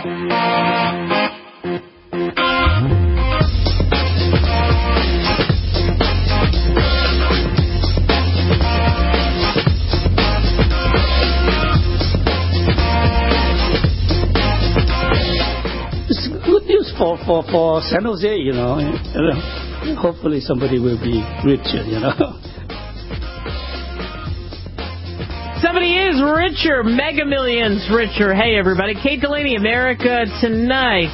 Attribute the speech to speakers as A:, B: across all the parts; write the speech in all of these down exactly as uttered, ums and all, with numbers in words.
A: For, for, for San Jose, you know, hopefully somebody will be richer, you know.
B: Somebody is richer, Mega Millions richer. Hey, everybody. Kate Delaney, America Tonight.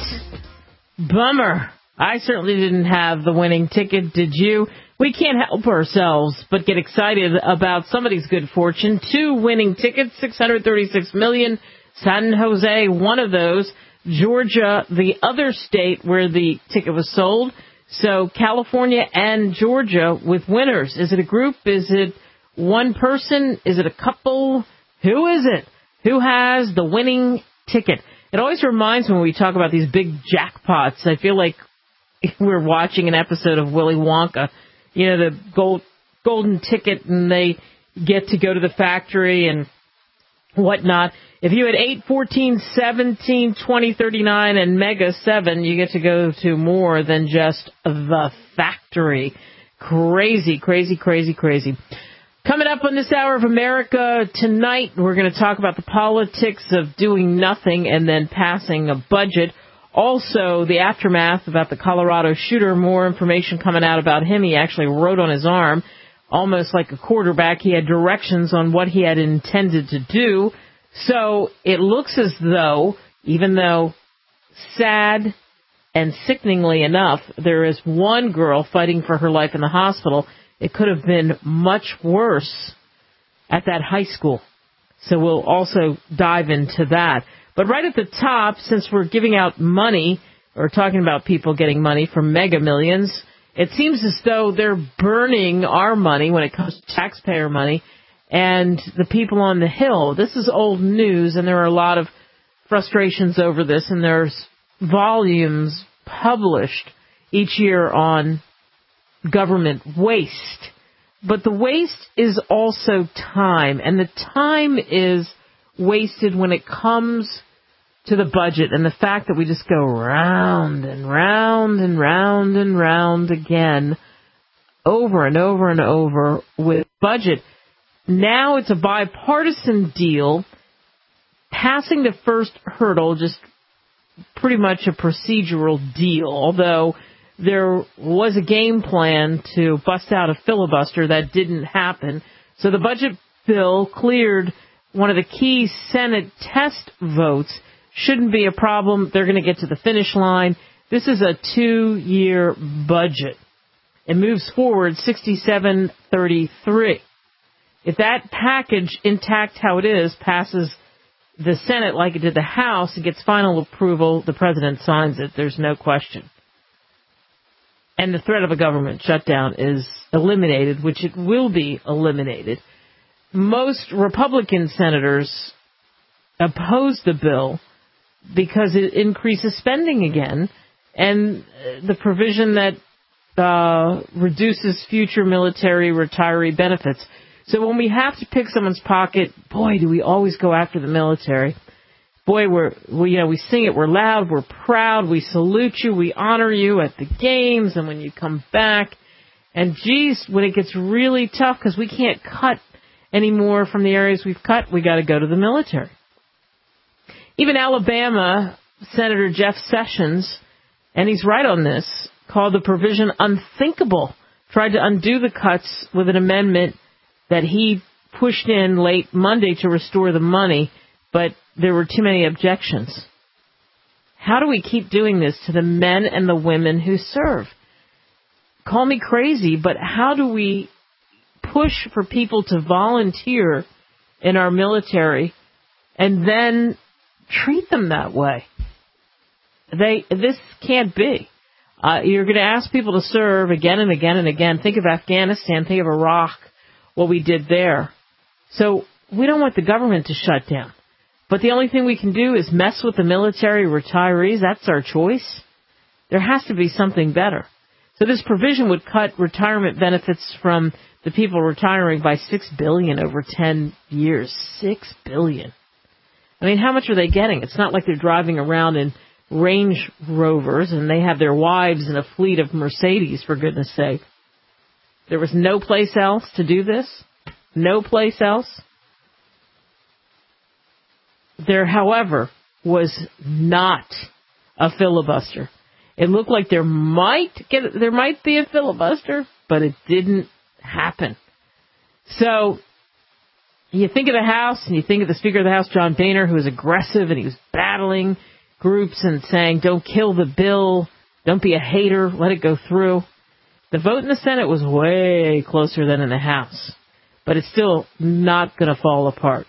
B: Bummer. I certainly didn't have the winning ticket. Did you? We can't help ourselves but get excited about somebody's good fortune. Two winning tickets, six hundred thirty-six million dollars. San Jose, one of those. Georgia, the other state where the ticket was sold. So California and Georgia with winners. Is it a group? Is it one person? Is it a couple? Who is it? Who has the winning ticket? It always reminds me when we talk about these big jackpots. I feel like we're watching an episode of Willy Wonka. You know, the gold, golden ticket, and they get to go to the factory and whatnot. If you had eight, fourteen, seventeen, twenty, thirty-nine, and Mega seven, you get to go to more than just the factory. Crazy, crazy, crazy, crazy. Coming up on this hour of America Tonight, we're going to talk about the politics of doing nothing and then passing a budget. Also, the aftermath about the Colorado shooter. More information coming out about him. He actually wrote on his arm, almost like a quarterback. He had directions on what he had intended to do. So it looks as though, even though sad and sickeningly enough, there is one girl fighting for her life in the hospital, it could have been much worse at that high school. So we'll also dive into that. But right at the top, since we're giving out money, or talking about people getting money from Mega Millions, it seems as though they're burning our money when it comes to taxpayer money. And the people on the Hill, this is old news, and there are a lot of frustrations over this, and there's volumes published each year on government waste. But the waste is also time, and the time is wasted when it comes to the budget, and the fact that we just go round and round and round and round again, over and over and over with budget. Now it's a bipartisan deal, passing the first hurdle, just pretty much a procedural deal, although there was a game plan to bust out a filibuster. That didn't happen. So the budget bill cleared one of the key Senate test votes. Shouldn't be a problem. They're going to get to the finish line. This is a two-year budget. It moves forward sixty-seven thirty-three. If that package, intact how it is, passes the Senate like it did the House and gets final approval, the president signs it. There's no question. And the threat of a government shutdown is eliminated, which it will be eliminated. Most Republican senators oppose the bill because it increases spending again, and the provision that uh, reduces future military retiree benefits. So when we have to pick someone's pocket, boy, do we always go after the military. Boy, we're, we, you know, we sing it, we're loud, we're proud, we salute you, we honor you at the games and when you come back. And geez, when it gets really tough, because we can't cut any more from the areas we've cut, we got to go to the military. Even Alabama, Senator Jeff Sessions, and he's right on this, called the provision unthinkable, tried to undo the cuts with an amendment that he pushed in late Monday to restore the money, but there were too many objections. How do we keep doing this to the men and the women who serve? Call me crazy, but how do we push for people to volunteer in our military and then treat them that way? They, this can't be. Uh, you're going to ask people to serve again and again and again. Think of Afghanistan. Think of Iraq, what we did there. So we don't want the government to shut down. But the only thing we can do is mess with the military retirees. That's our choice. There has to be something better. So this provision would cut retirement benefits from the people retiring by six billion dollars over ten years. six billion dollars. I mean, how much are they getting? It's not like they're driving around in Range Rovers and they have their wives in a fleet of Mercedes, for goodness sake. There was no place else to do this? No place else? There, however, was not a filibuster. It looked like there might get there might be a filibuster, but it didn't happen. So you think of the House, and you think of the Speaker of the House, John Boehner, who was aggressive, and he was battling groups and saying, don't kill the bill, don't be a hater, let it go through. The vote in the Senate was way closer than in the House, but it's still not going to fall apart.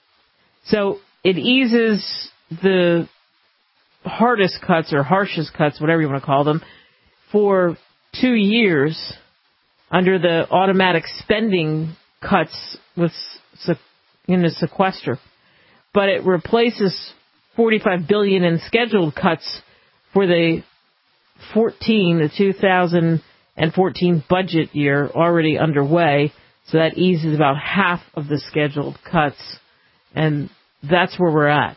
B: So it eases the hardest cuts or harshest cuts, whatever you want to call them, for two years under the automatic spending cuts with in the sequester. But it replaces forty-five billion dollars in scheduled cuts for the fourteen, the two thousand fourteen budget year already underway. So that eases about half of the scheduled cuts. And that's where we're at.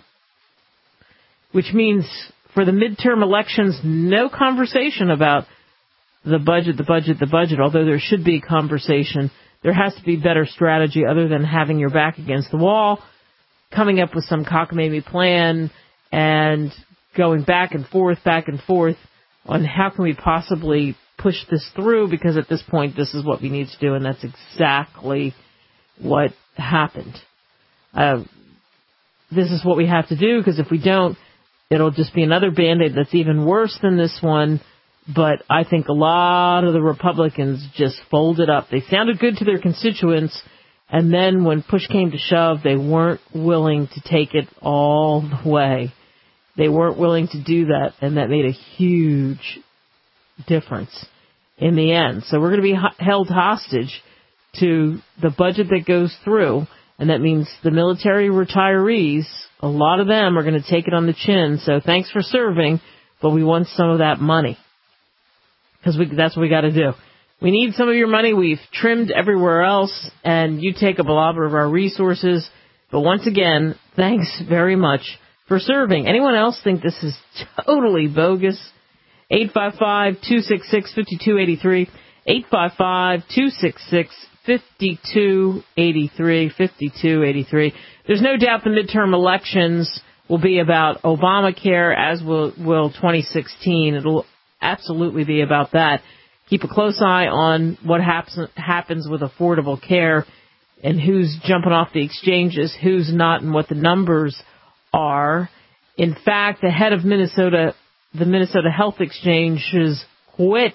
B: Which means for the midterm elections, no conversation about the budget, the budget, the budget, although there should be conversation. There has to be better strategy other than having your back against the wall, coming up with some cockamamie plan, and going back and forth, back and forth on how can we possibly push this through, because at this point this is what we need to do, and that's exactly what happened. Uh, this is what we have to do, because if we don't, it'll just be another Band-Aid that's even worse than this one. But I think a lot of the Republicans just folded up. They sounded good to their constituents, and then when push came to shove, they weren't willing to take it all the way. They weren't willing to do that, and that made a huge difference in the end. So we're going to be held hostage to the budget that goes through, and that means the military retirees, a lot of them are going to take it on the chin. So thanks for serving, but we want some of that money. Because we, that's what we got to do. We need some of your money. We've trimmed everywhere else, and you take up a lot of our resources. But once again, thanks very much for serving. Anyone else think this is totally bogus? eight five five, two six six, five two eight three. eight five five, two six six, five two eight three. five two eight three. There's no doubt the midterm elections will be about Obamacare, as will, will twenty sixteen. It'll absolutely be about that. Keep a close eye on what happens happens with affordable care and who's jumping off the exchanges, who's not, and what the numbers are. In fact, the head of Minnesota, the Minnesota Health Exchange, has quit.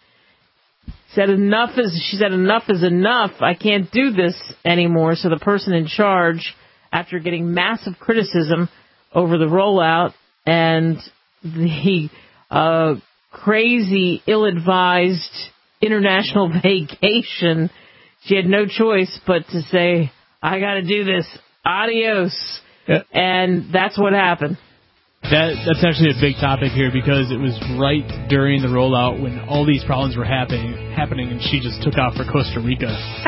B: Said enough is she said enough is enough. I can't do this anymore. So the person in charge, after getting massive criticism over the rollout and the uh crazy, ill-advised international vacation, she had no choice but to say, I got to do this. Adios. Yeah. And that's what happened.
C: That That's actually a big topic here, because it was right during the rollout when all these problems were happening, happening, and she just took off for Costa Rica.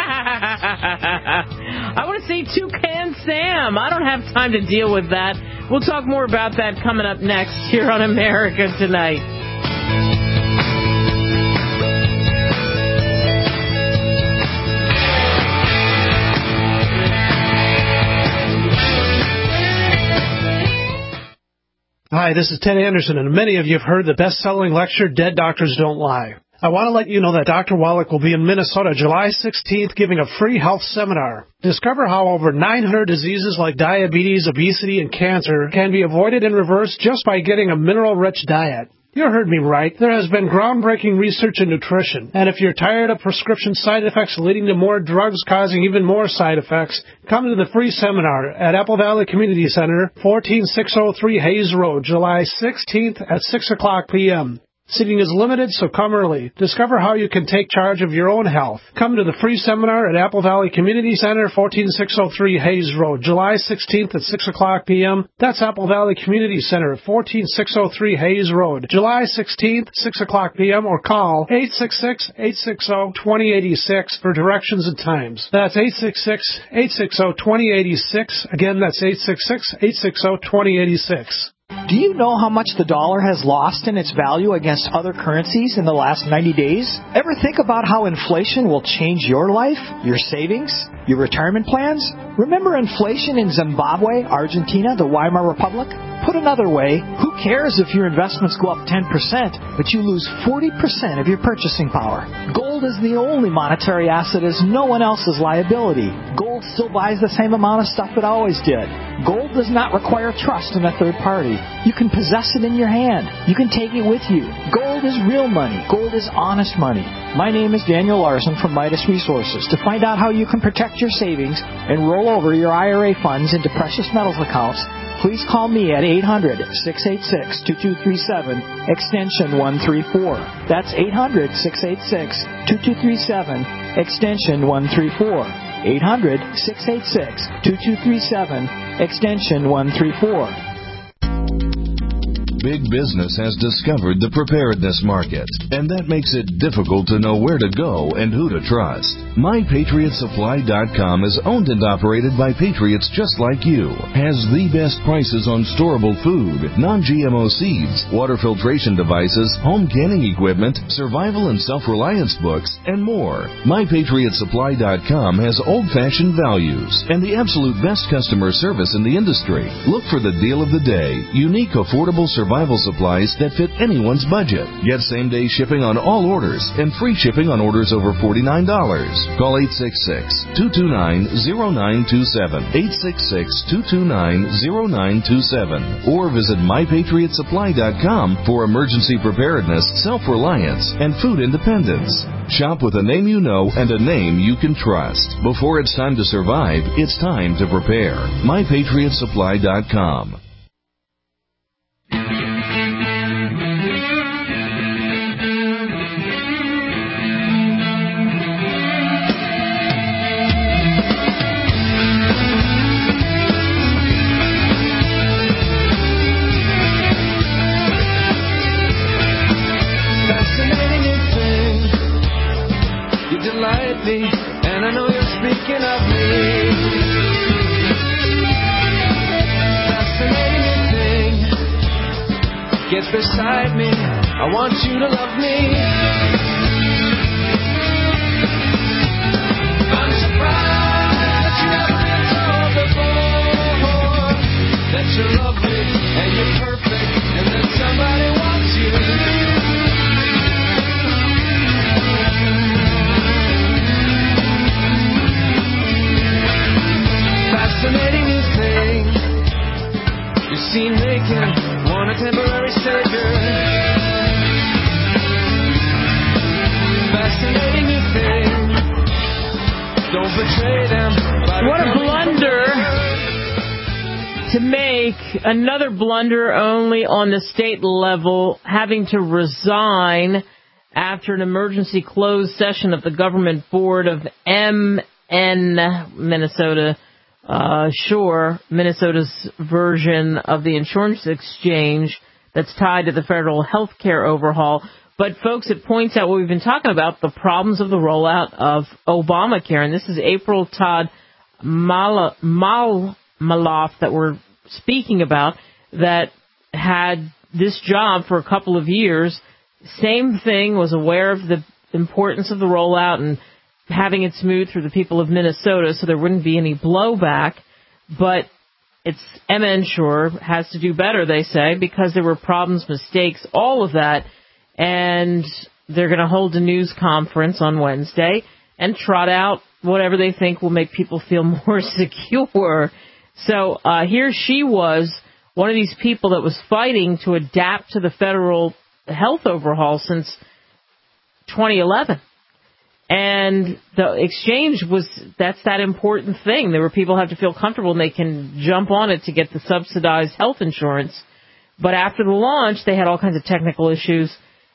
B: I want to say Toucan Sam. I don't have time to deal with that. We'll talk more about that coming up next here on America Tonight.
D: Hi, this is Ted Anderson, and many of you have heard the best-selling lecture, Dead Doctors Don't Lie. I want to let you know that Doctor Wallach will be in Minnesota July sixteenth giving a free health seminar. Discover how over nine hundred diseases like diabetes, obesity, and cancer can be avoided and reversed just by getting a mineral-rich diet. You heard me right. There has been groundbreaking research in nutrition. And if you're tired of prescription side effects leading to more drugs causing even more side effects, come to the free seminar at Apple Valley Community Center, one four six oh three Hayes Road, July sixteenth at six o'clock p.m. Seating is limited, so come early. Discover how you can take charge of your own health. Come to the free seminar at Apple Valley Community Center, one four six oh three Hayes Road, July sixteenth at six o'clock p.m. That's Apple Valley Community Center at one four six oh three Hayes Road, July sixteenth, six o'clock p.m. or call eight six six, eight six zero, two zero eight six for directions and times. That's eight six six, eight six zero, two zero eight six. Again, that's eight six six, eight six zero, two zero eight six.
E: Do you know how much the dollar has lost in its value against other currencies in the last ninety days? Ever think about how inflation will change your life, your savings, your retirement plans? Remember inflation in Zimbabwe, Argentina, the Weimar Republic? Put another way, who cares if your investments go up ten percent, but you lose forty percent of your purchasing power? Gold is the only monetary asset as no one else's liability. Gold still buys the same amount of stuff it always did. Gold does not require trust in a third party. You can possess it in your hand. You can take it with you. Gold is real money. Gold is honest money. My name is Daniel Larson from Midas Resources. To find out how you can protect your savings and roll over your I R A funds into precious metals accounts, please call me at eight hundred, six eight six, two two three seven, extension one three four. That's eight hundred, six eight six, two two three seven, extension one three four. eight hundred, six eight six, two two three seven, extension one three four.
F: Big business has discovered the preparedness market, and that makes it difficult to know where to go and who to trust. My Patriot Supply dot com is owned and operated by patriots just like you, has the best prices on storable food, non-G M O seeds, water filtration devices, home canning equipment, survival and self-reliance books, and more. My Patriot Supply dot com has old-fashioned values and the absolute best customer service in the industry. Look for the deal of the day, unique, affordable survival supplies that fit anyone's budget. Get same-day shipping on all orders and free shipping on orders over forty-nine dollars. Call eight six six, two two nine, zero nine two seven, eight six six, two two nine, zero nine two seven, or visit My Patriot Supply dot com for emergency preparedness, self-reliance, and food independence. Shop with a name you know and a name you can trust. Before it's time to survive, it's time to prepare. My Patriot Supply dot com.
G: And I know you're speaking of me. Fascinating thing. Get beside me. I want you to love me. I'm surprised that you never been told before that you're lovely and you're perfect and that somebody wants you. Fascinating new thing. You're seen making one a temporary savior. Fascinating new thing. Don't betray them.
B: What a blunder to make. Another blunder only on the state level, having to resign after an emergency closed session of the government board of M N Minnesota. Uh, sure, Minnesota's version of the insurance exchange that's tied to the federal health care overhaul. But, folks, it points out what we've been talking about, the problems of the rollout of Obamacare. And this is April Todd Mal- Mal- Maloff that we're speaking about, that had this job for a couple of years. Same thing, was aware of the importance of the rollout and having it smooth through the people of Minnesota so there wouldn't be any blowback. But it's M N Sure has to do better, they say, because there were problems, mistakes, all of that. And they're going to hold a news conference on Wednesday and trot out whatever they think will make people feel more secure. So uh, here she was, one of these people that was fighting to adapt to the federal health overhaul since twenty eleven. And the exchange was, that's that important thing. There were people who have to feel comfortable and they can jump on it to get the subsidized health insurance. But after the launch, they had all kinds of technical issues.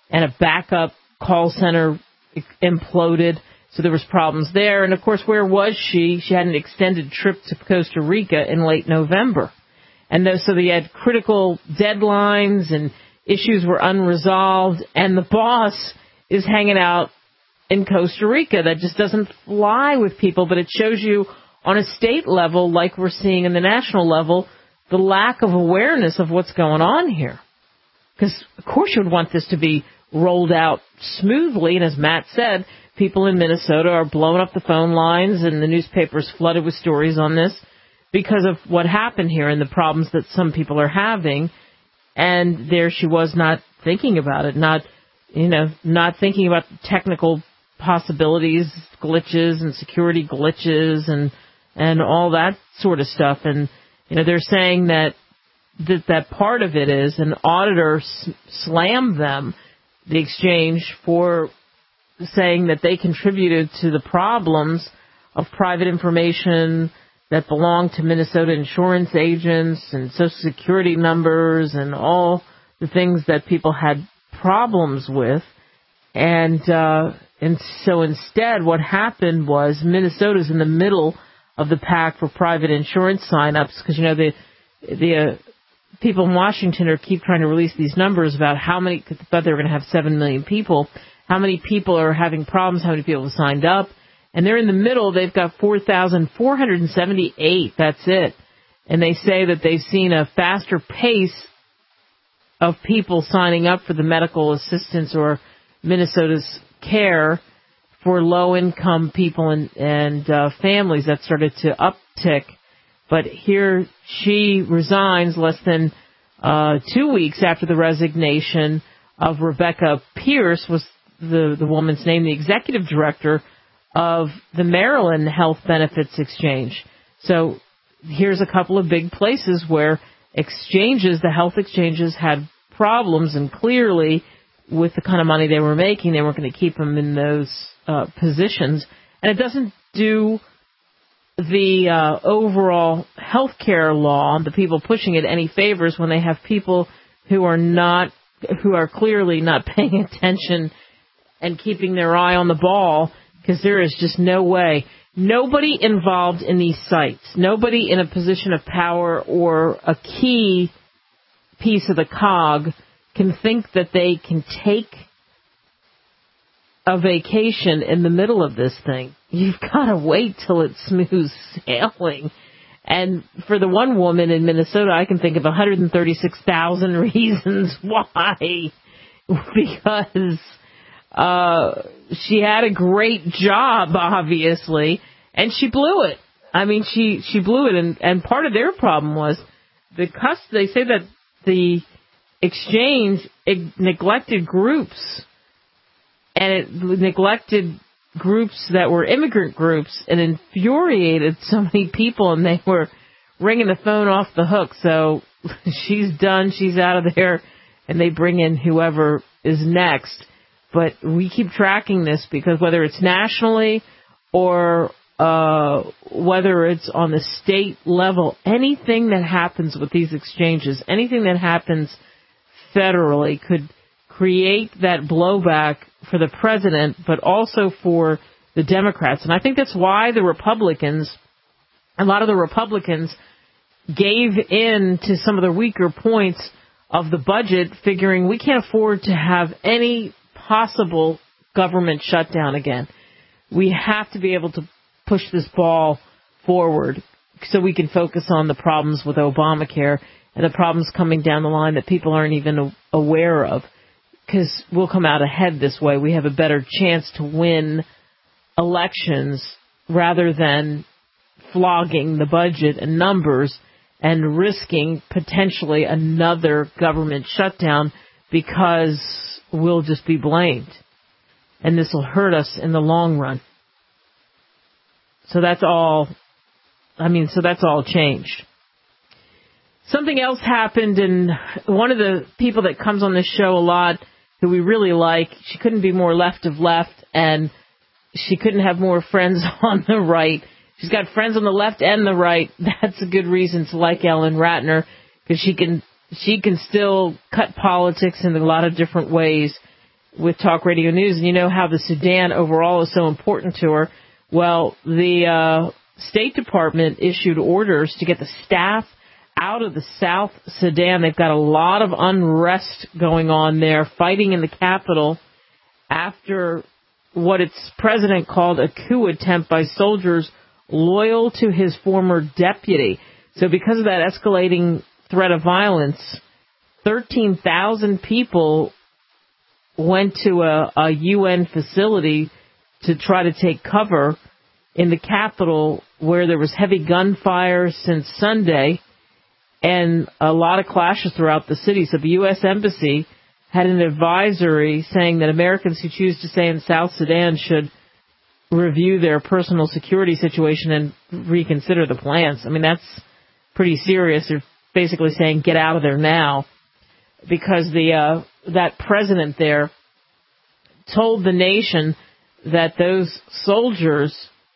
B: and a backup call center imploded. So there was problems there. And, of course, where was she? She had an extended trip to Costa Rica in late November. And so they had critical deadlines and issues were unresolved. And the boss is hanging out in Costa Rica. That just doesn't fly with people. But it shows you on a state level, like we're seeing in the national level, the lack of awareness of what's going on here. Because, of course, you would want this to be rolled out smoothly. And as Matt said, people in Minnesota are blowing up the phone lines, and the newspaper's flooded with stories on this because of what happened here and the problems that some people are having. And there she was not thinking about it, not, you know, not thinking about the technical possibilities, glitches and security glitches and, and all that sort of stuff. And, you know, they're saying that that, that part of it is an auditor s- slammed them, the exchange, for saying that they contributed to the problems of private information that belonged to Minnesota insurance agents and Social Security numbers and all the things that people had problems with. And uh, and so instead what happened was Minnesota's in the middle of the pack for private insurance signups because, you know, the the uh, people in Washington are keep trying to release these numbers about how many, cause they thought they were going to have seven million people, how many people are having problems, how many people have signed up. And they're in the middle. They've got four thousand four hundred seventy-eight. That's it. And they say that they've seen a faster pace of people signing up for the medical assistance or Minnesota's care for low-income people and, and uh, families. That started to uptick. But here she resigns less than uh, two weeks after the resignation of Rebecca Pierce, was the, the woman's name, the executive director of the Maryland Health Benefits Exchange. So here's a couple of big places where exchanges, the health exchanges, had problems, and clearly with the kind of money they were making, they weren't going to keep them in those uh, positions. And it doesn't do the uh, overall health care law, the people pushing it, any favors when they have people who are not, who are clearly not paying attention and keeping their eye on the ball, because there is just no way. Nobody involved in these sites, nobody in a position of power or a key piece of the cog can think that they can take a vacation in the middle of this thing. You've got to wait till it's smooth sailing. And for the one woman in Minnesota, I can think of one hundred thirty-six thousand reasons why. Because uh, she had a great job, obviously, and she blew it. I mean, she, she blew it. And, and part of their problem was the cust- they say that the exchange it neglected groups, and it neglected groups that were immigrant groups, and infuriated so many people, and they were ringing the phone off the hook. So she's done, she's out of there, and they bring in whoever is next. But we keep tracking this because whether it's nationally or uh, whether it's on the state level, anything that happens with these exchanges, anything that happens federally could create that blowback for the president, but also for the Democrats. And I think that's why the Republicans, a lot of the Republicans, gave in to some of the weaker points of the budget, figuring we can't afford to have any possible government shutdown again. We have to be able to push this ball forward so we can focus on the problems with Obamacare and the problems coming down the line that people aren't even aware of, because we'll come out ahead this way. We have a better chance to win elections rather than flogging the budget and numbers and risking potentially another government shutdown, because we'll just be blamed. And this will hurt us in the long run. So that's all, I mean, so that's all changed. Something else happened, and one of the people that comes on this show a lot, who we really like, she couldn't be more left of left, and she couldn't have more friends on the right. She's got friends on the left and the right. That's a good reason to like Ellen Ratner, because she can she can still cut politics in a lot of different ways. with Talk Radio News, and you know how the Sudan overall is so important to her. Well, the uh, State Department issued orders to get the staff out of the South Sudan. They've got a lot of unrest going on there, fighting in the capital after what its president called a coup attempt by soldiers loyal to his former deputy. So because of that escalating threat of violence, thirteen thousand people went to a, a U N facility to try to take cover in the capital, where there was heavy gunfire since Sunday and a lot of clashes throughout the city. So the U S Embassy had an advisory saying that Americans who choose to stay in South Sudan should review their personal security situation and reconsider the plans. I mean, that's pretty serious. They're basically saying get out of there now, because the uh, that president there told the nation that those soldiers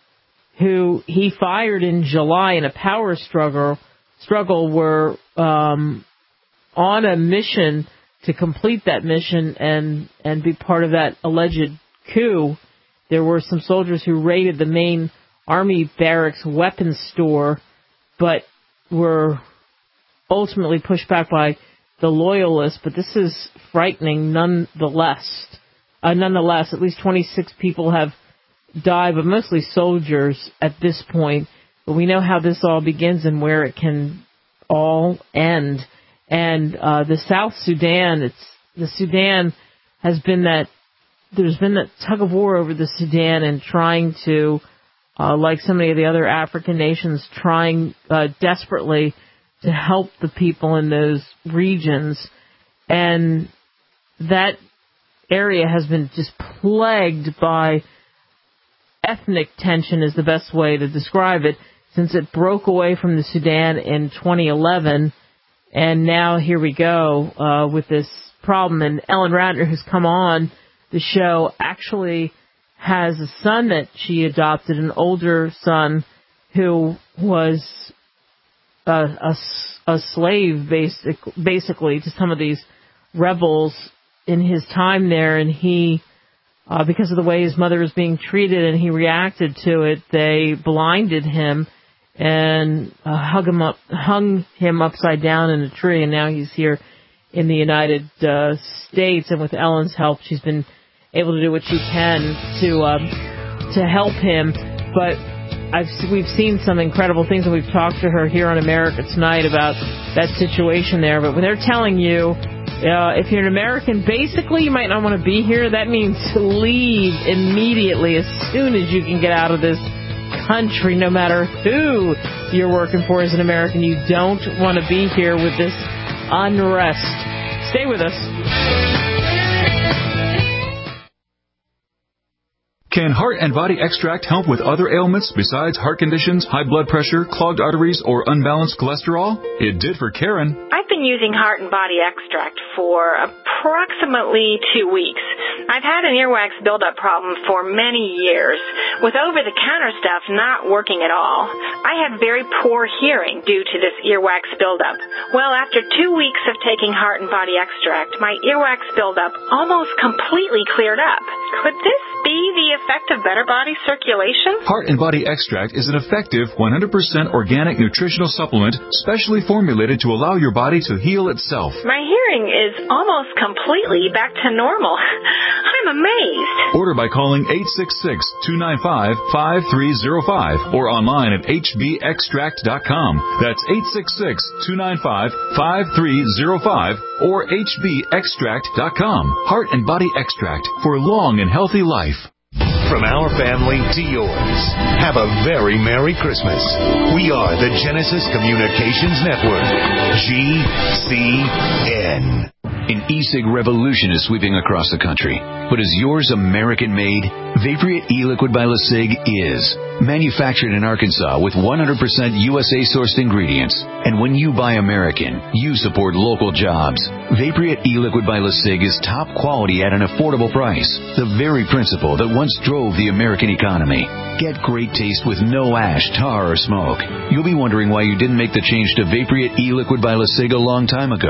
B: who he fired in July in a power struggle struggle were um, on a mission to complete that mission and, and be part of that alleged coup. There were some soldiers who raided the main army barracks weapons store, but were ultimately pushed back by the loyalists. But this is frightening nonetheless. Uh, nonetheless, at least twenty-six people have died, but mostly soldiers at this point. But we know how this all begins and where it can all end. And uh, the South Sudan, it's the Sudan has been that, there's been that tug of war over the Sudan and trying to, uh, like so many of the other African nations, trying uh, desperately to help the people in those regions. And that area has been just plagued by ethnic tension, is the best way to describe it, since it broke away from the Sudan in twenty eleven. And now here we go uh, with this problem. And Ellen Ratner, who's come on the show, actually has a son that she adopted, an older son who was a, a, a slave, basic, basically, to some of these rebels in his time there. And he, uh, because of the way his mother was being treated and he reacted to it, they blinded him and uh, hung him up, hung him upside down in a tree, and now he's here in the United uh, States. And with Ellen's help, she's been able to do what she can to um, to help him. But I've we've seen some incredible things, and we've talked to her here on America Tonight about that situation there. But when they're telling you, uh, if you're an American, basically you might not want to be here, that means leave immediately as soon as you can get out of this country, no matter who you're working for as an American. You don't want to be here with this unrest. Stay with us.
H: Can Heart and Body Extract help with other ailments besides heart conditions, high blood pressure, clogged arteries, or unbalanced cholesterol? It did for Karen.
I: I've been using Heart and Body Extract for approximately two weeks. I've had an earwax buildup problem for many years, with over-the-counter stuff not working at all. I had very poor hearing due to this earwax buildup. Well, after two weeks of taking Heart and Body Extract, my earwax buildup almost completely cleared up. Could this be the effect of better body circulation?
H: Heart and Body Extract is an effective one hundred percent organic nutritional supplement specially formulated to allow your body to heal itself.
I: My hearing is almost completely back to normal. I'm amazed.
H: Order by calling eight six six, two nine five, five three zero five or online at h b extract dot com. That's eight six six, two nine five, five three zero five or h b extract dot com. Heart and Body Extract for long and healthy life.
J: From our family to yours, have a very Merry Christmas. We are the Genesis Communications Network, G C N.
K: An e-cig revolution is sweeping across the country. But is yours American-made? Vaporeat e-liquid by LeSig is. Manufactured in Arkansas with one hundred percent U S A-sourced ingredients. And when you buy American, you support local jobs. Vaporeat e-liquid by LeSig is top quality at an affordable price. The very principle that once drove the American economy. Get great taste with no ash, tar, or smoke. You'll be wondering why you didn't make the change to Vaporeat e-liquid by LeSig a long time ago.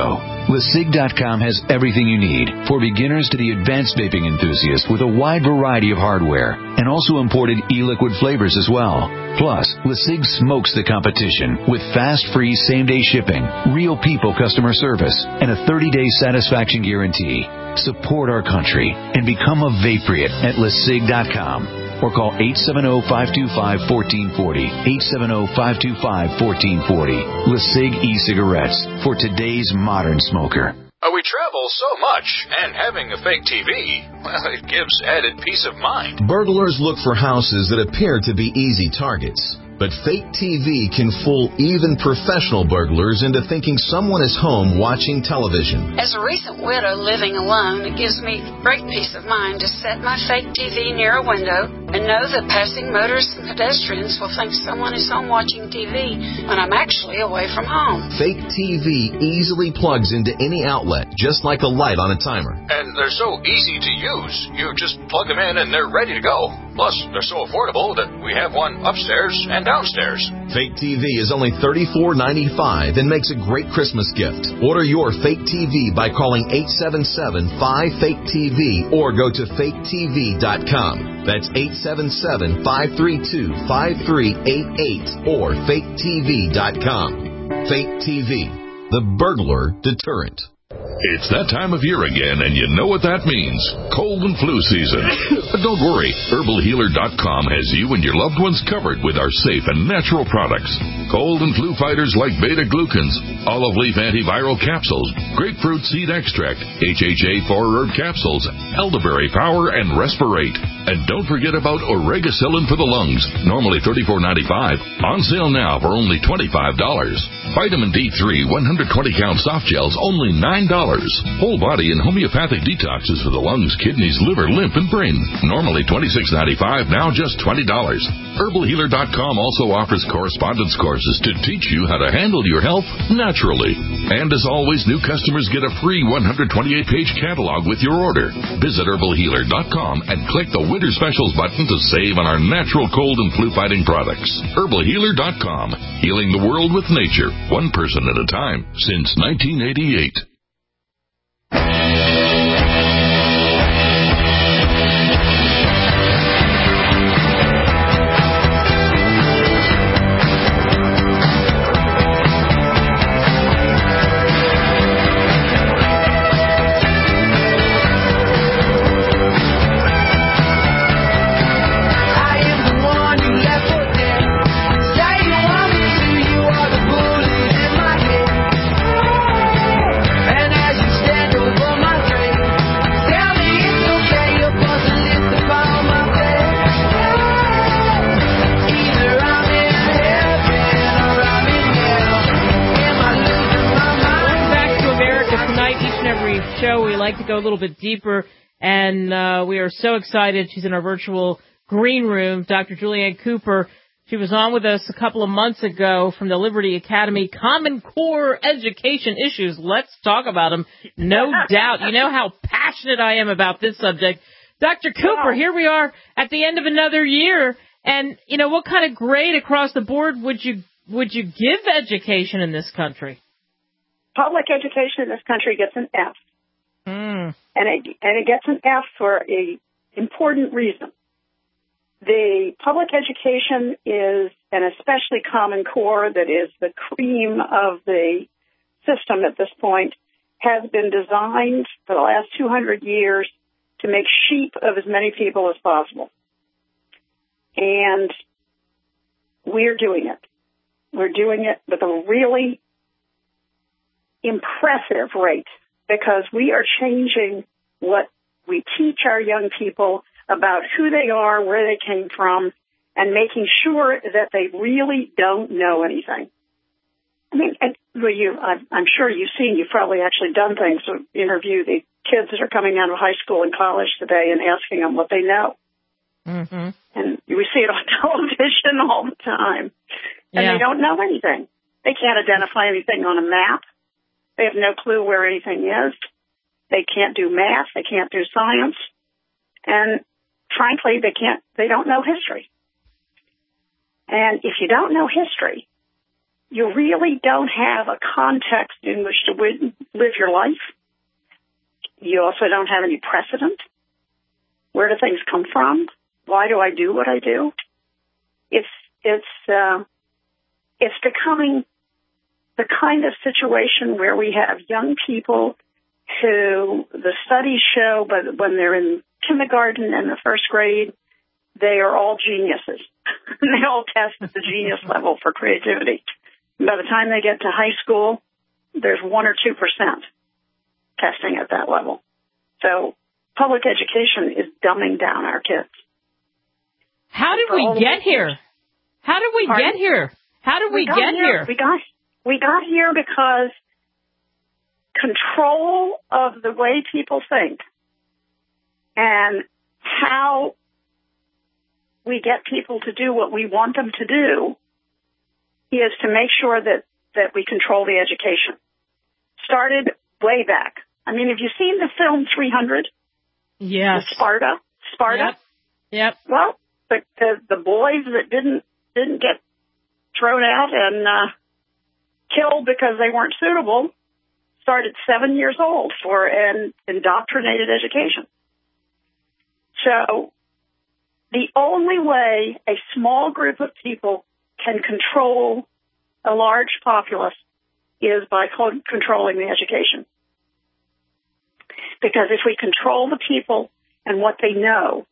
K: LeSig dot com has everything you need, for beginners to the advanced vaping enthusiast, with a wide variety of hardware, and also imported e-liquid flavors as well. Plus, LeSig smokes the competition with fast, free, same-day shipping, real people customer service, and a thirty-day satisfaction guarantee. Support our country and become a Vapriot at LeSig dot com. Or call eight seven zero, five two five, one four four zero, eight seven zero, five two five, one four four zero. LeSig e-cigarettes for today's modern smoker.
H: Uh, we travel so much, and having a fake T V, well, it gives added peace of mind.
L: Burglars look for houses that appear to be easy targets. But fake T V can fool even professional burglars into thinking someone is home watching television.
M: As a recent widow living alone, it gives me great peace of mind to set my fake T V near a window and know that passing motorists and pedestrians will think someone is home watching T V when I'm actually away from home.
L: Fake T V easily plugs into any outlet, just like a light on a timer.
H: And they're so easy to use. You just plug them in and they're ready to go. Plus, they're so affordable that we have one upstairs and downstairs.
L: Fake T V is only thirty-four ninety-five and makes a great Christmas gift. Order your fake T V by calling eight seven seven, five, fake T V or go to fake T V dot com. That's eight seven seven, five three two, five three eight eight or fake T V dot com. Fake T V, the burglar deterrent.
N: It's that time of year again, and you know what that means. Cold and flu season. But don't worry, herbal healer dot com has you and your loved ones covered with our safe and natural products. Cold and flu fighters like beta-glucans, olive leaf antiviral capsules, grapefruit seed extract, H H A four herb capsules, elderberry power, and respirate. And don't forget about oregacillin for the lungs, normally thirty-four ninety-five, on sale now for only twenty-five dollars. Vitamin D three one hundred twenty count soft gels, only nine dollars. Whole body and homeopathic detoxes for the lungs, kidneys, liver, lymph, and brain. Normally twenty-six ninety-five, now just twenty dollars. herbal healer dot com also offers correspondence courses to teach you how to handle your health naturally. And as always, new customers get a free one hundred twenty-eight page catalog with your order. Visit herbal healer dot com and click the Winter Specials button to save on our natural cold and flu fighting products. herbal healer dot com, healing the world with nature, one person at a time, since nineteen eighty-eight.
B: Like to go a little bit deeper, and uh, we are so excited. She's in our virtual green room, Doctor Julianne Cooper. She was on with us a couple of months ago from the Liberty Academy. Common Core education issues. Let's talk about them. No doubt. You know how passionate I am about this subject. Doctor Cooper, wow. Here we are at the end of another year, and you know, what kind of grade across the board would you would you give education in this country?
O: Public education in this country gets an F.
B: Mm.
O: And it, and it gets an F for a important reason. The public education is, and especially Common Core, that is the cream of the system at this point, has been designed for the last two hundred years to make sheep of as many people as possible. And we're doing it. We're doing it with a really impressive rate, because we are changing what we teach our young people about who they are, where they came from, and making sure that they really don't know anything. I mean, and, well, you, I'm, I'm sure you've seen, you've probably actually done things to interview the kids that are coming out of high school and college today and asking them what they know.
B: Mm-hmm.
O: And we see it on television all the time. And
B: yeah.
O: They don't know anything. They can't identify anything on a map. They have no clue where anything is. They can't do math. They can't do science. And frankly, they can't, they don't know history. And if you don't know history, you really don't have a context in which to wi- live your life. You also don't have any precedent. Where do things come from? Why do I do what I do? It's it's uh, it's becoming the kind of situation where we have young people who the studies show, but when they're in kindergarten and the first grade, they are all geniuses. They all test at the genius level for creativity. By the time they get to high school, there's one or two percent testing at that level. So public education is dumbing down our kids.
B: How did we get here? How did we
O: Pardon?
B: get here? How did we,
O: we got
B: get here?
O: here? We got we got here because control of the way people think and how we get people to do what we want them to do is to make sure that, that we control the education. Started way back. I mean, have you seen the film three hundred?
B: Yes.
O: The Sparta? Sparta?
B: Yep. Yep.
O: Well, the, the, the boys that didn't didn't get thrown out and uh, killed because they weren't suitable started seven years old for an indoctrinated education. So the only way a small group of people can control a large populace is by co- controlling the education. Because if we control the people and what they know,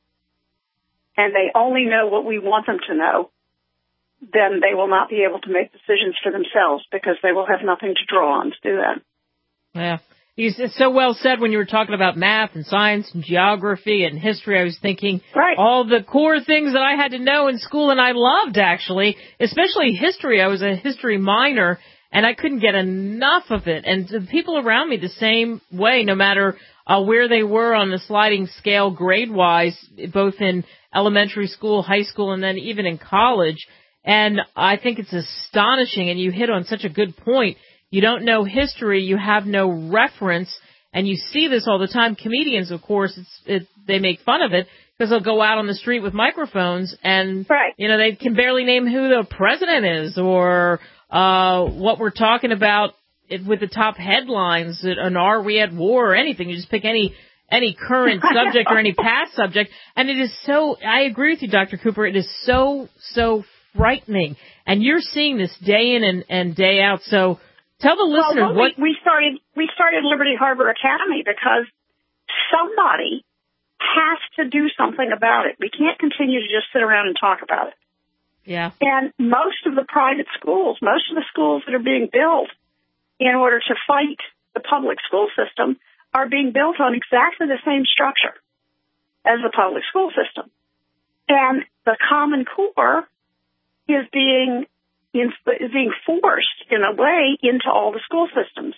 O: and they only know what we want them to know, then they will not be able to make decisions for themselves because they will have nothing to draw on to do that.
B: Yeah. It's so well said when you were talking about math and science and geography and history. I was thinking
O: right.
B: all the core things that I had to know in school, and I loved, actually, especially history. I was a history minor, and I couldn't get enough of it. And the people around me the same way, no matter uh, where they were on the sliding scale grade-wise, both in elementary school, high school, and then even in college. And I think it's astonishing, and you hit on such a good point. You don't know history, you have no reference, and you see this all the time. Comedians, of course, it's, it, they make fun of it because they'll go out on the street with microphones and,
O: right.
B: you know, they can barely name who the president is or uh what we're talking about with the top headlines, an are we at war or anything. You just pick any any current subject or any past subject, and it is so, I agree with you, Doctor Cooper, it is so, so frightening. And you're seeing this day in and, and day out, so tell the listeners
O: well,
B: what
O: we, we started. We started Liberty Harbor Academy because somebody has to do something about it. We can't continue to just sit around and talk about it.
B: Yeah.
O: And most of the private schools, most of the schools that are being built in order to fight the public school system are being built on exactly the same structure as the public school system. And the Common Core is being is being forced, in a way, into all the school systems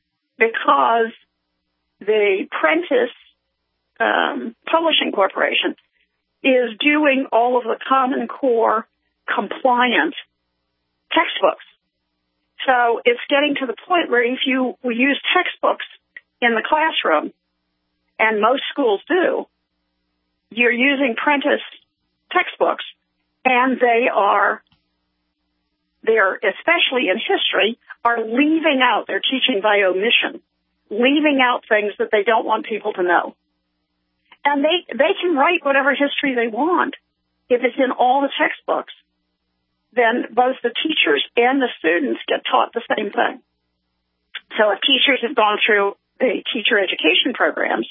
O: because the Prentice um, Publishing Corporation is doing all of the Common Core compliant textbooks. So it's getting to the point where if you use textbooks in the classroom, and most schools do, you're using Prentice textbooks, and they are They're, especially in history, are leaving out, they're teaching by omission, leaving out things that they don't want people to know. And they, they can write whatever history they want. If it's in all the textbooks, then both the teachers and the students get taught the same thing. So if teachers have gone through the teacher education programs,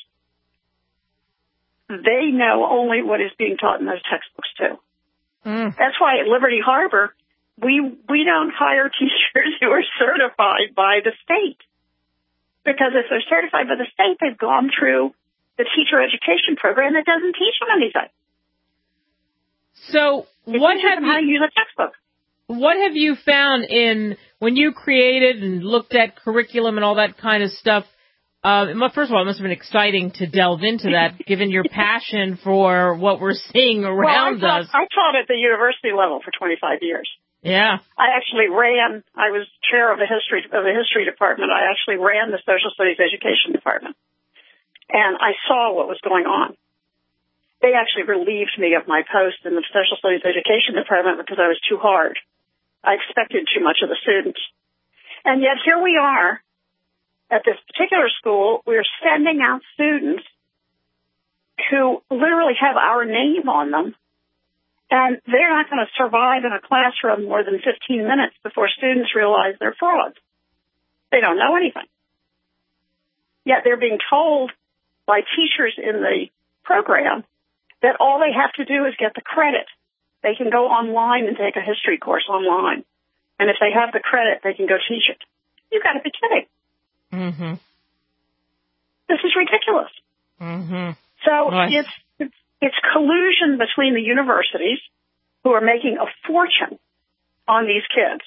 O: they know only what is being taught in those textbooks too.
B: Mm.
O: That's why at Liberty Harbor, We we don't hire teachers who are certified by the state. Because if they're certified by the state, they've gone through the teacher education program that doesn't teach them anything.
B: So
O: it
B: what
O: teaches
B: have
O: them
B: you,
O: how to use a textbook.
B: What have you found in when you created and looked at curriculum and all that kind of stuff? Uh, first of all, it must have been exciting to delve into that, given your passion for what we're seeing around
O: well, I taught,
B: us.
O: I taught at the university level for twenty-five years.
B: Yeah.
O: I actually ran, I was chair of the history of the history department. I actually ran the social studies education department. And I saw what was going on. They actually relieved me of my post in the social studies education department because I was too hard. I expected too much of the students. And yet here we are at this particular school. We're sending out students who literally have our name on them, and they're not going to survive in a classroom more than fifteen minutes before students realize they're frauds. They don't know anything. Yet they're being told by teachers in the program that all they have to do is get the credit. They can go online and take a history course online. And if they have the credit, they can go teach it. You've got to be kidding.
B: Mm-hmm.
O: This is ridiculous.
B: Mm-hmm.
O: So
B: Nice.
O: it's, it's it's collusion between the universities, who are making a fortune on these kids,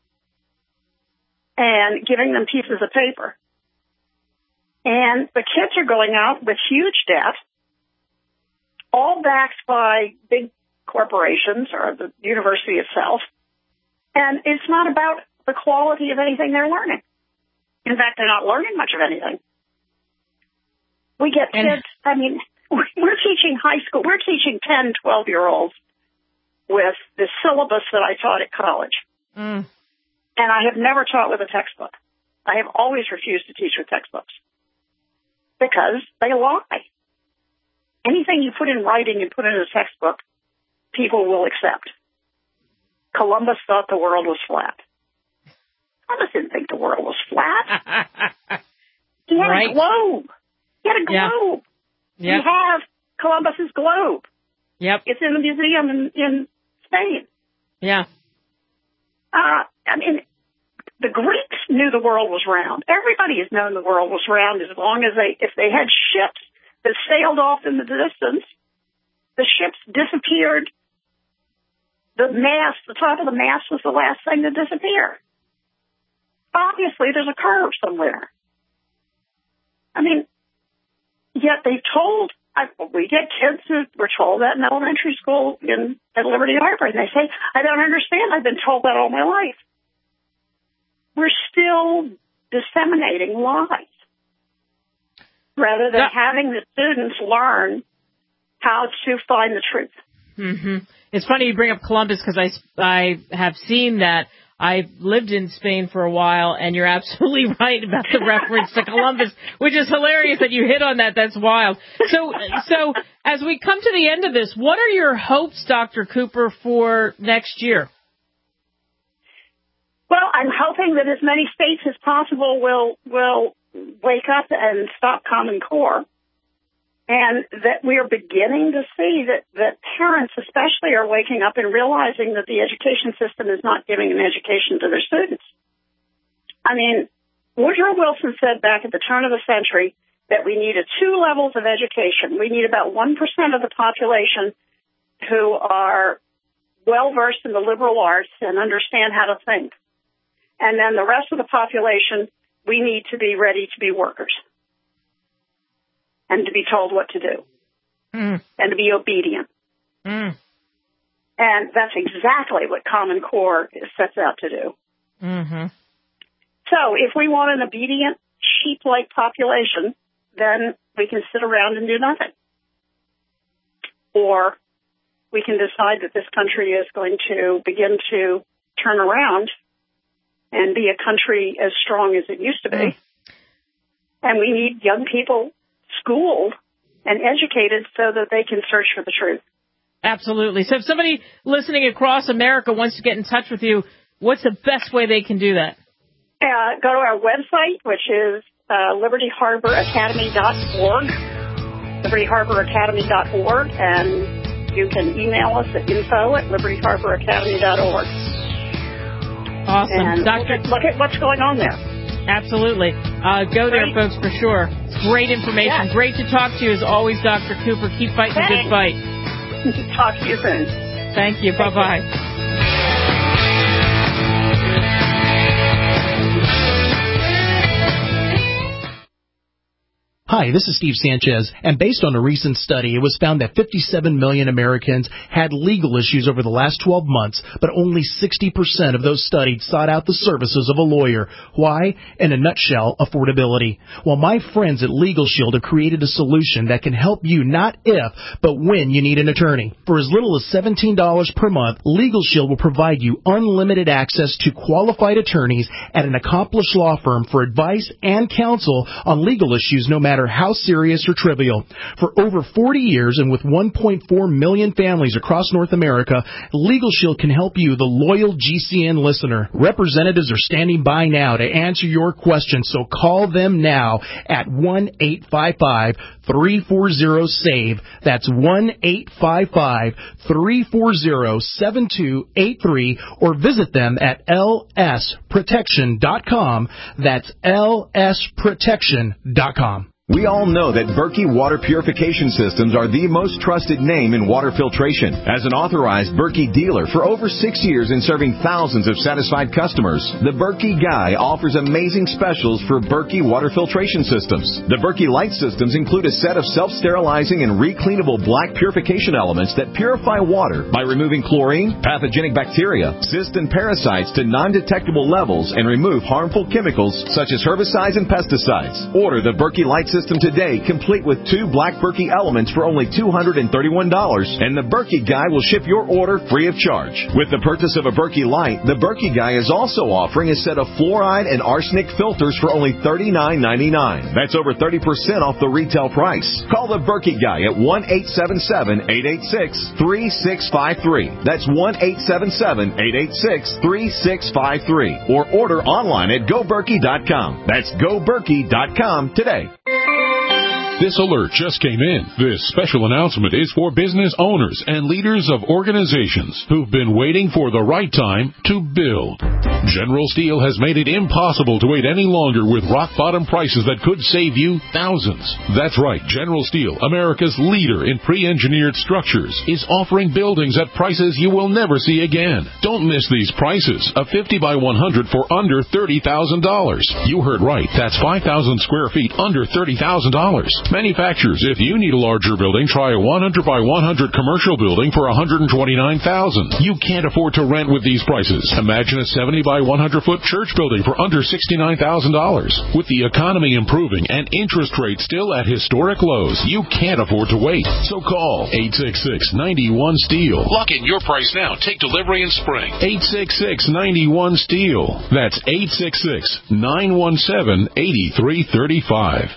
O: and giving them pieces of paper. And the kids are going out with huge debt, all backed by big corporations or the university itself. And it's not about the quality of anything they're learning. In fact, they're not learning much of anything. We get kids, I mean, we're teaching high school, we're teaching ten, twelve-year-olds with the syllabus that I taught at college.
B: Mm.
O: And I have never taught with a textbook. I have always refused to teach with textbooks because they lie. Anything you put in writing and put in a textbook, people will accept. Columbus thought the world was flat. Columbus didn't think the world was flat. He had
B: Right.
O: a globe. He had a
B: Yeah.
O: globe.
B: Yep.
O: We have Columbus's globe.
B: Yep.
O: It's in the museum in, in Spain.
B: Yeah.
O: Uh, I mean, the Greeks knew the world was round. Everybody has known the world was round as long as they, if they had ships that sailed off in the distance, the ships disappeared. The mast, the top of the mast was the last thing to disappear. Obviously, there's a curve somewhere. I mean, yet they told, I, we get kids who were told that in elementary school in at Liberty Harbor, and they say, I don't understand. I've been told that all my life. We're still disseminating lies rather than
B: Yeah.
O: having the students learn how to find the truth.
B: Mm-hmm. It's funny you bring up Columbus because I, I have seen that. I lived in Spain for a while, and you're absolutely right about the reference to Columbus, which is hilarious that you hit on that. That's wild. So, so as we come to the end of this, what are your hopes, Doctor Cooper, for next year?
O: Well, I'm hoping that as many states as possible will will wake up and stop Common Core, and that we are beginning to see that, that parents especially are waking up and realizing that the education system is not giving an education to their students. I mean, Woodrow Wilson said back at the turn of the century that we needed two levels of education. We need about one percent of the population who are well-versed in the liberal arts and understand how to think. And then the rest of the population, we need to be ready to be workers and to be told what to do
B: mm.
O: and to be obedient.
B: Mm.
O: And that's exactly what Common Core sets out to do.
B: Mm-hmm.
O: So if we want an obedient, sheep-like population, then we can sit around and do nothing. Or we can decide that this country is going to begin to turn around and be a country as strong as it used to be. Mm. And we need young people schooled and educated so that they can search for the truth.
B: Absolutely. So if somebody listening across America wants to get in touch with you, what's the best way they can do that?
O: Uh, go to our website, which is uh, liberty harbor academy dot org, liberty harbor academy dot org, and you can email us at info at liberty harbor academy dot org.
B: Awesome.
O: And
B: Doctor
O: look at what's going on there.
B: Absolutely. Uh, go there, folks, for sure. Great information.
O: Yes.
B: Great to talk to you as always, Doctor Cooper. Keep fighting
O: Thanks.
B: a good fight.
O: Talk to you soon.
B: Thank you. Bye-bye.
P: Hi, this is Steve Sanchez, and based on a recent study, it was found that fifty-seven million Americans had legal issues over the last twelve months, but only sixty percent of those studied sought out the services of a lawyer. Why? In a nutshell, affordability. Well, my friends at Legal Shield have created a solution that can help you not if, but when you need an attorney. For as little as seventeen dollars per month, Legal Shield will provide you unlimited access to qualified attorneys at an accomplished law firm for advice and counsel on legal issues no matter how serious or trivial. For over forty years and with one point four million families across North America, Legal Shield can help you, the loyal G C N listener. Representatives are standing by now to answer your questions, so call them now at one eight five five, three four zero, S A V E. That's one eight five five, three four zero, seven two eight three, or visit them at L S protection dot com. That's L S protection dot com.
L: We all know that Berkey Water Purification Systems are the most trusted name in water filtration. As an authorized Berkey dealer for over six years and serving thousands of satisfied customers, the Berkey Guy offers amazing specials for Berkey Water Filtration Systems. The Berkey Light Systems include a set of self-sterilizing and recleanable black purification elements that purify water by removing chlorine, pathogenic bacteria, cysts, and parasites to non-detectable levels and remove harmful chemicals such as herbicides and pesticides. Order the Berkey Light Systems System today, complete with two black Berkey elements for only two hundred thirty-one dollars, and the Berkey Guy will ship your order free of charge. With the purchase of a Berkey Light, the Berkey Guy is also offering a set of fluoride and arsenic filters for only thirty-nine ninety-nine. That's over thirty percent off the retail price. Call the Berkey Guy at one eight seven seven, eight eight six, three six five three. That's one eight seven seven, eight eight six, three six five three. Or order online at go berkey dot com. That's go berkey dot com today.
N: This alert just came in. This special announcement is for business owners and leaders of organizations who've been waiting for the right time to build. General Steel has made it impossible to wait any longer with rock-bottom prices that could save you thousands. That's right. General Steel, America's leader in pre-engineered structures, is offering buildings at prices you will never see again. Don't miss these prices. A fifty by one hundred for under thirty thousand dollars. You heard right. That's five thousand square feet under thirty thousand dollars. Manufacturers, if you need a larger building, try a one hundred by one hundred commercial building for one hundred twenty-nine thousand dollars. You can't afford to rent with these prices. Imagine a seventy by one hundred foot church building for under sixty-nine thousand dollars. With the economy improving and interest rates still at historic lows, you can't afford to wait. So call eight six six, nine one, STEEL. Lock in your price now. Take delivery in spring. eight six six, nine one, STEEL. That's eight six six, nine one seven, eight three three five.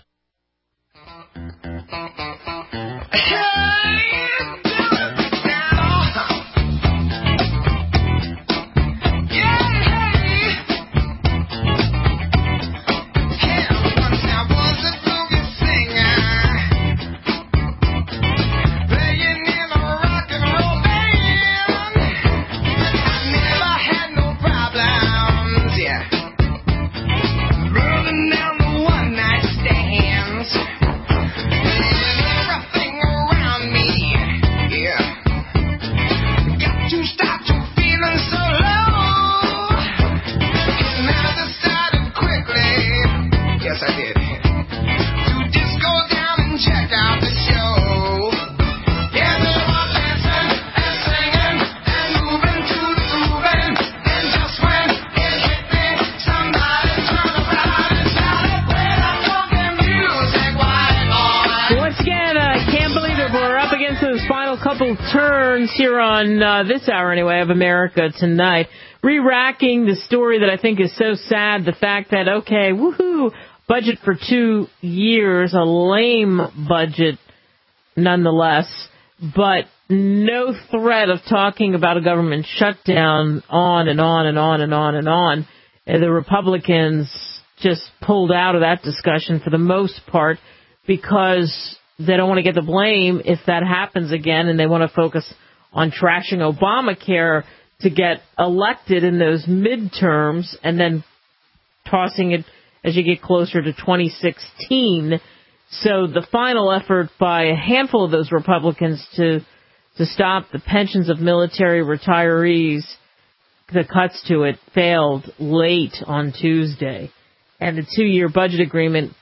B: Turns here on uh, this hour anyway of America Tonight, re-racking the story that I think is so sad, the fact that, okay, woohoo, budget for two years, a lame budget nonetheless, but no threat of talking about a government shutdown on and on and on and on and on. And the Republicans just pulled out of that discussion for the most part because they don't want to get the blame if that happens again, and they want to focus on trashing Obamacare to get elected in those midterms and then tossing it as you get closer to twenty sixteen. So the final effort by a handful of those Republicans to to stop the pensions of military retirees, the cuts to it, failed late on Tuesday. And the two-year budget agreement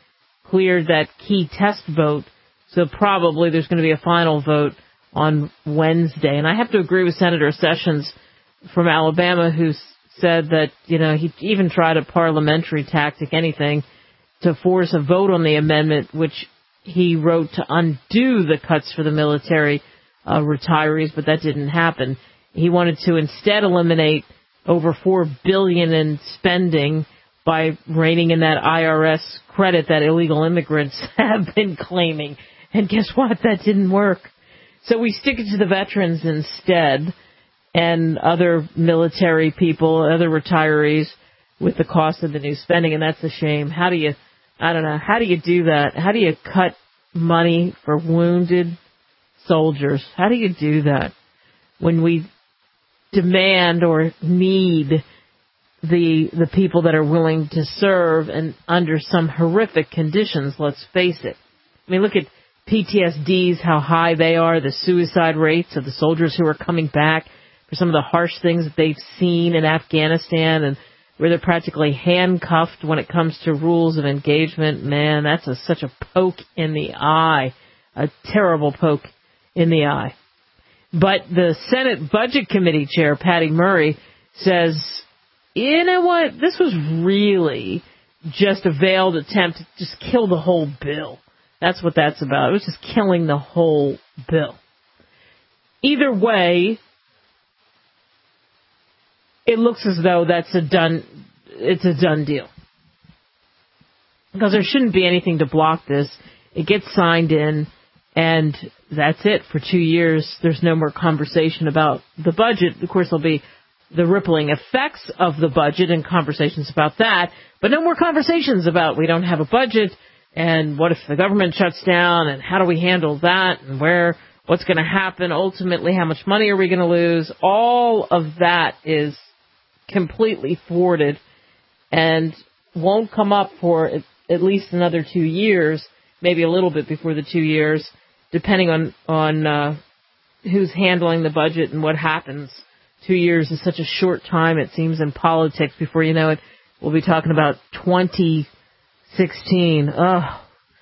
B: cleared that key test vote. So probably there's going to be a final vote on Wednesday. And I have to agree with Senator Sessions from Alabama, who said that, you know, he even tried a parliamentary tactic, anything, to force a vote on the amendment, which he wrote to undo the cuts for the military uh, retirees, but that didn't happen. He wanted to instead eliminate over four billion dollars in spending by reining in that I R S credit that illegal immigrants have been claiming. And guess what? That didn't work. So we stick it to the veterans instead, and other military people, other retirees, with the cost of the new spending, and that's a shame. How do you, I don't know, how do you do that? How do you cut money for wounded soldiers? How do you do that when we demand or need the the people that are willing to serve and under some horrific conditions, let's face it. I mean, look at P T S Ds, how high they are, the suicide rates of the soldiers who are coming back for some of the harsh things that they've seen in Afghanistan, and where they're practically handcuffed when it comes to rules of engagement. Man, that's a, such a poke in the eye, a terrible poke in the eye. But the Senate Budget Committee Chair, Patty Murray, says, you know what, this was really just a veiled attempt to just kill the whole bill. That's what that's about. It was just killing the whole bill. Either way, it looks as though that's a done, it's a done deal. Because there shouldn't be anything to block this. It gets signed in, and that's it for two years. There's no more conversation about the budget. Of course, there'll be the rippling effects of the budget and conversations about that, but no more conversations about we don't have a budget, and what if the government shuts down, and how do we handle that, and where, what's going to happen ultimately, how much money are we going to lose? All of that is completely thwarted and won't come up for at least another two years, maybe a little bit before the two years, depending on, on uh, who's handling the budget and what happens. Two years is such a short time, it seems, in politics. Before you know it, we'll be talking about twenty sixteen. Ugh.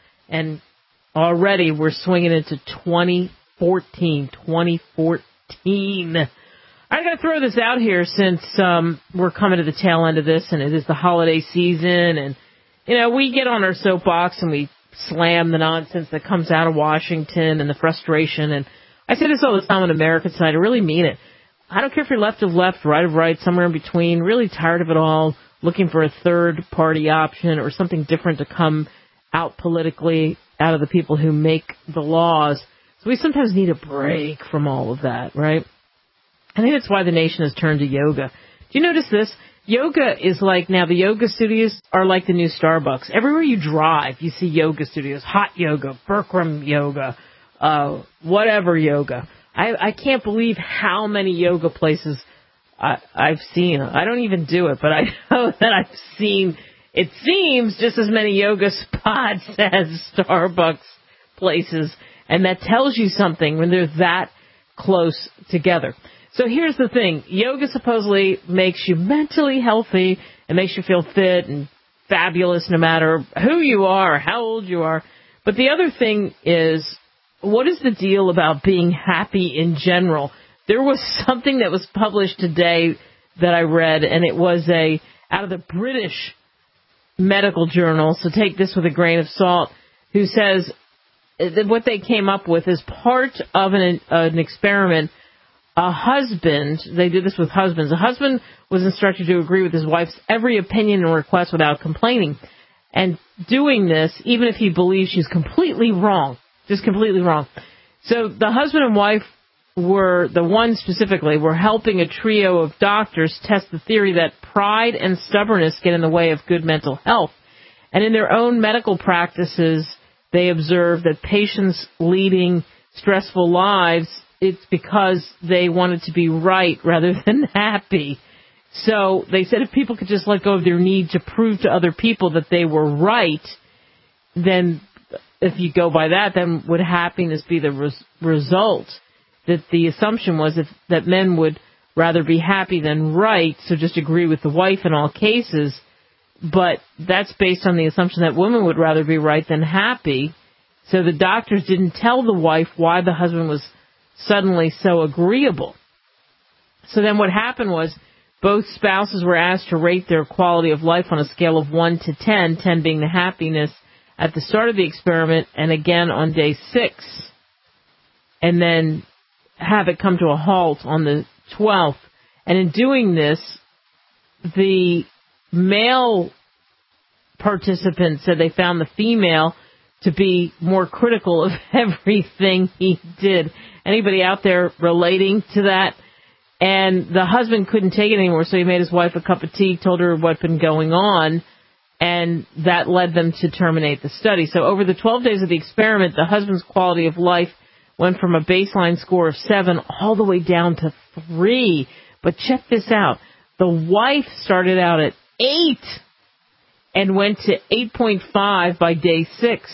B: And already we're swinging into twenty fourteen. twenty fourteen. I'm going to throw this out here since um, we're coming to the tail end of this, and it is the holiday season. And, you know, we get on our soapbox and we slam the nonsense that comes out of Washington and the frustration. And I say this all the time on the American side. I really mean it. I don't care if you're left of left, right of right, somewhere in between, really tired of it all, looking for a third-party option or something different to come out politically out of the people who make the laws. So we sometimes need a break from all of that, right? I think that's why the nation has turned to yoga. Do you notice this? Yoga is like, now the yoga studios are like the new Starbucks. Everywhere you drive, you see yoga studios, hot yoga, Bikram yoga, uh, whatever yoga. I, I can't believe how many yoga places I, I've seen. I don't even do it, but I know that I've seen, it seems, just as many yoga spots as Starbucks places. And that tells you something when they're that close together. So here's the thing. Yoga supposedly makes you mentally healthy and makes you feel fit and fabulous no matter who you are or how old you are. But the other thing is, what is the deal about being happy in general? There was something that was published today that I read, and it was a out of the British Medical Journal, so take this with a grain of salt, who says that what they came up with is part of an, an experiment. A husband, they did this with husbands, a husband was instructed to agree with his wife's every opinion and request without complaining. And doing this, even if he believes she's completely wrong, just completely wrong. So the husband and wife were, the one specifically, were helping a trio of doctors test the theory that pride and stubbornness get in the way of good mental health. And in their own medical practices, they observed that patients leading stressful lives, it's because they wanted to be right rather than happy. So they said if people could just let go of their need to prove to other people that they were right, then if you go by that, then would happiness be the res- result? That the assumption was if, that men would rather be happy than right, so just agree with the wife in all cases. but that's based on the assumption that women would rather be right than happy. So the doctors didn't tell the wife why the husband was suddenly so agreeable. So then what happened was both spouses were asked to rate their quality of life on a scale of one to ten, ten being the happiness at the start of the experiment and again on day six, and then have it come to a halt on the twelfth. And in doing this, the male participants said they found the female to be more critical of everything he did. Anybody out there relating to that? And the husband couldn't take it anymore, so he made his wife a cup of tea, told her what'd been going on, and that led them to terminate the study. So over the twelve days of the experiment, the husband's quality of life went from a baseline score of seven all the way down to three. But check this out. The wife started out at eight and went to eight point five by day six.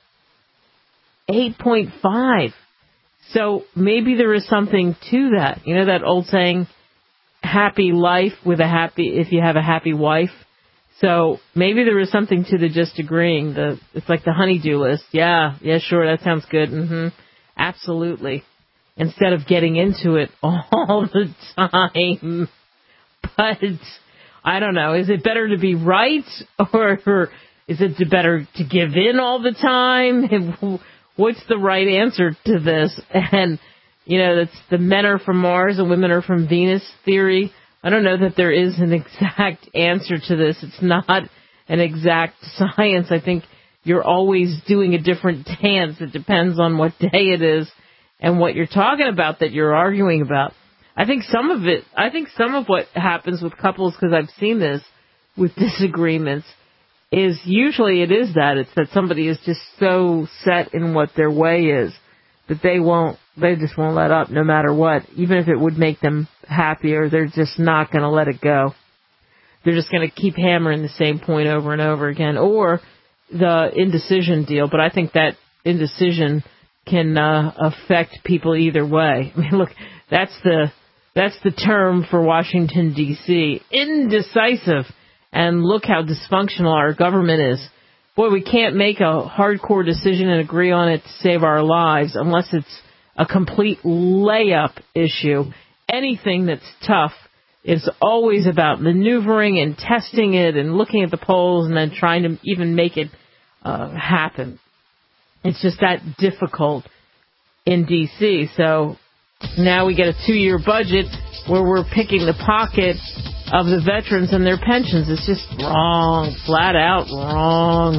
B: eight point five. So maybe there is something to that. You know that old saying, happy life with a happy, if you have a happy wife. So maybe there is something to the just agreeing. The It's like the honey-do list. Yeah, yeah, sure, that sounds good. Mm-hmm. Absolutely. Instead of getting into it all the time. But I don't know. Is it better to be right, or, or is it better to give in all the time? What's the right answer to this? And, you know, that's the men are from Mars and women are from Venus theory. I don't know that there is an exact answer to this. It's not an exact science. I think you're always doing a different dance. It depends on what day it is and what you're talking about that you're arguing about. I think some of it, I think some of what happens with couples, because I've seen this with disagreements, is usually it is that. It's that somebody is just so set in what their way is that they won't, they just won't let up no matter what. Even if it would make them happier, they're just not going to let it go. They're just going to keep hammering the same point over and over again. Or the indecision deal. But I think that indecision can uh, affect people either way. I mean, look, that's the that's the term for Washington, D C Indecisive. And look how dysfunctional our government is. Boy, we can't make a hardcore decision and agree on it to save our lives unless it's a complete layup issue. Anything that's tough is always about maneuvering and testing it and looking at the polls and then trying to even make it uh, happen. It's just that difficult in D C So now we get a two-year budget where we're picking the pocket of the veterans and their pensions. It's just wrong, flat out wrong.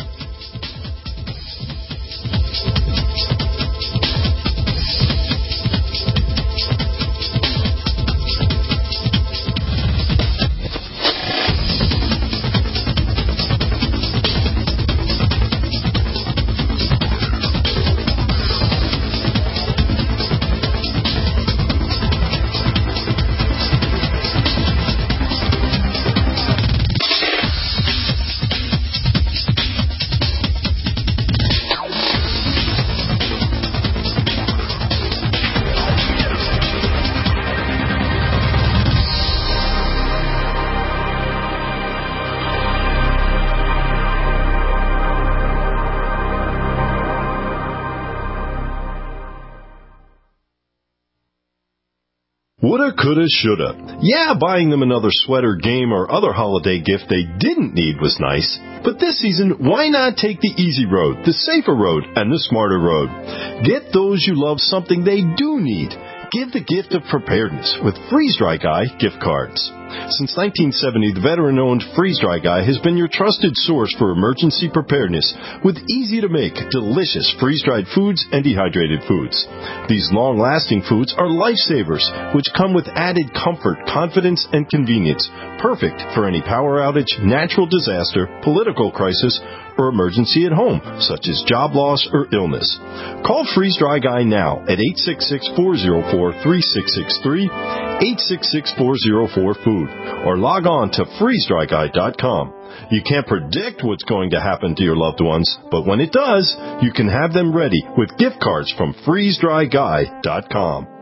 Q: Woulda, coulda, shoulda. Yeah, buying them another sweater, game, or other holiday gift they didn't need was nice. But this season, why not take the easy road, the safer road, and the smarter road? Get those you love something they do need. Give the gift of preparedness with Freeze Dry Guy gift cards. Since nineteen seventy, the veteran-owned Freeze Dry Guy has been your trusted source for emergency preparedness with easy-to-make, delicious freeze-dried foods and dehydrated foods. These long-lasting foods are lifesavers, which come with added comfort, confidence, and convenience, perfect for any power outage, natural disaster, political crisis, or emergency at home, such as job loss or illness. Call Freeze Dry Guy now at eight six six, four zero four, three six six three, eight six six, four zero four, food, or log on to freeze dry guy dot com. You can't predict what's going to happen to your loved ones, but when it does, you can have them ready with gift cards from freeze dry guy dot com.